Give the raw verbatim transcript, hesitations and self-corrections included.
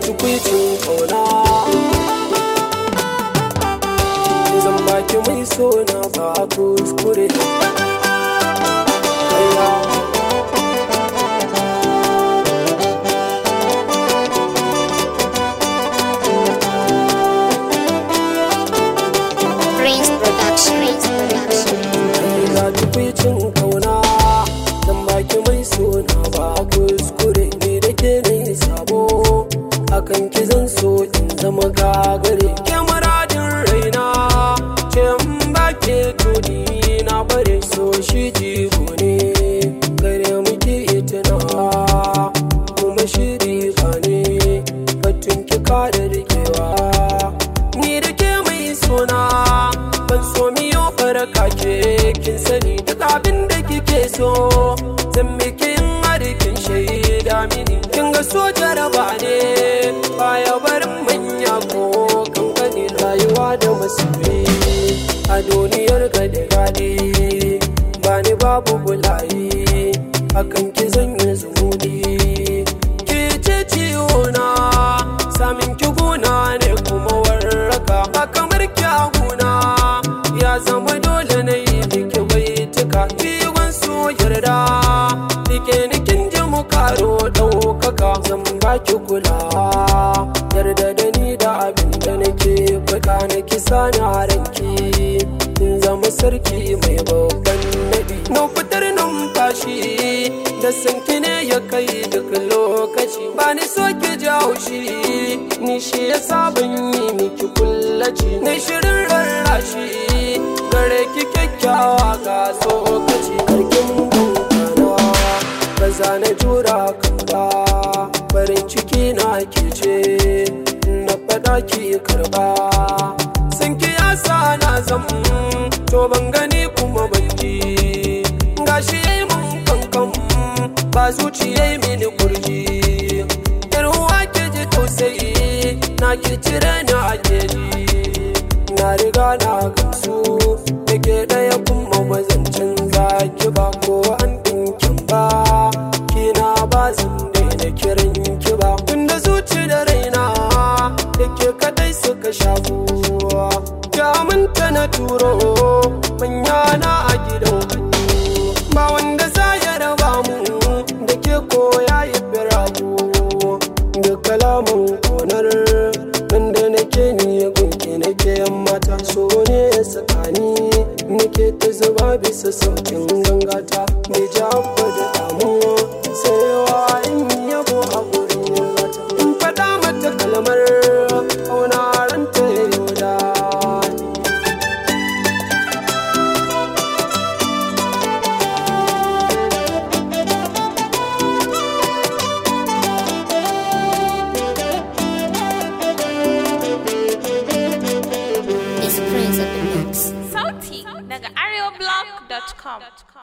tukwicin kauna zan baki mai sona ba kuskure Prince Production. ga tukwicin kauna zan baki mai sona ba kuskure ni da ke ne sabo akan ki zan so in zama gagare ke muradin raina ce in baki tuni na bare so shi jigo ne gare muke itina kuma shiri ba ne batun ki kada rikewa ni da ke mai sona ban so miyo farka ke kin sani duk abin da kike so zan miki in harkin shaida mini kin ga so jaraba ne baya barin manya ko kankani rayuwa da masoyi a duniyar gade gade ba ni babu bulayi akan ki zan yi zumudi ki ce ciwo na samin ki guna ne kuma warraka ba kamar kyaguna ya zama dole na yi miki baituka kiwon so yarda rike ni kin ji mu karo ɗaukaka zan baki kula yarda da ni da abin da nake faɗa na kisa na ranki in zama sarki mai babban naɗi na fitar numfashi da sanki ne ya kai duk lokaci ba ni so ki jawo shi ni shi ya saban yi miki kullaci na shirin rarrashi gare ki kyakkyawa ga tsokaci karkin bukana ba za na jura kan ba farin ciki na ke ce na faɗa ki karba sun ki yasa na zam to ban gani kuma ban ji gashi yayi mun kankan ba zuciya mini kurji ruwa ke ji tausayi na ki cire ni a keji na riga na gamsu da ke ɗaya kuma mazancin zaki ba ko an ɗinkin ba kina ba zan daina kiran ki ba tunda zuci da raina da ke kadai suka shafu kyamanta na turo manya na a gidan ba wanda za ya raba mu da ke koya yi firaku da kalamun konar wanda nake ni gunki nake yan mata so ne ya sakani nake ta zuba bisa sautin gangata mai jabba da damuwa sarewa in yabo a gurin gata in faɗa mata kalmar kauna ranta ya yoda It's Prince of the Mix. Sauti daga areoblog dot com.